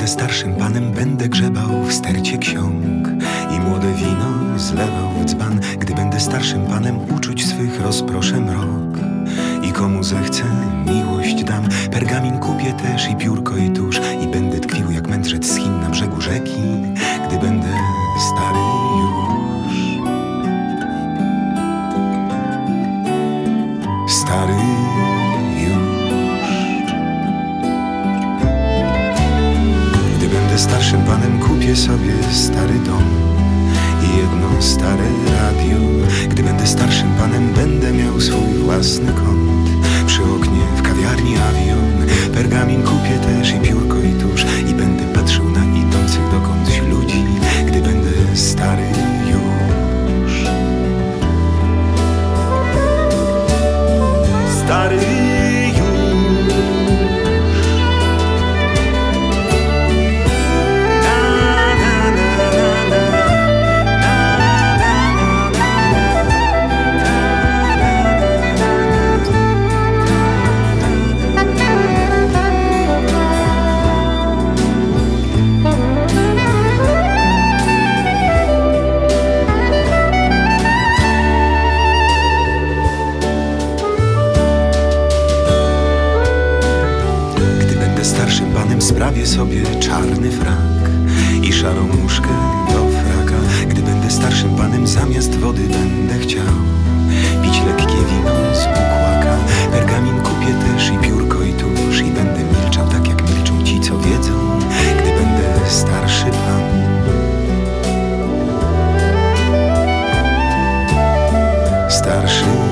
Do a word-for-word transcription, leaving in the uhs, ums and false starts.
będę starszym panem, będę grzebał w stercie ksiąg i młode wino zlewał w dzban. Gdy będę starszym panem, uczuć swych rozproszę mrok i komu zechcę miłość dam. Pergamin kupię też i piórko i tusz i będę tkwił jak mędrzec z Chin na brzegu rzeki, gdy będę stary już. Stary starszym panem, kupię sobie stary dom i jedno stare radio. Gdy będę starszym panem, będę miał swój własny kąt przy oknie w kawiarni Avion. Pergamin kupię też i piórko i tusz i będę patrzył na idących dokądś ludzi, gdy będę stary już. Stary starszym panem, sprawię sobie czarny frak i szarą muszkę do fraka. Gdy będę starszym panem, zamiast wody będę chciał pić lekkie wino z bukłaka. Pergamin kupię też i piórko i tusz i będę milczał tak jak milczą ci, co wiedzą, gdy będę starszy pan. Starszy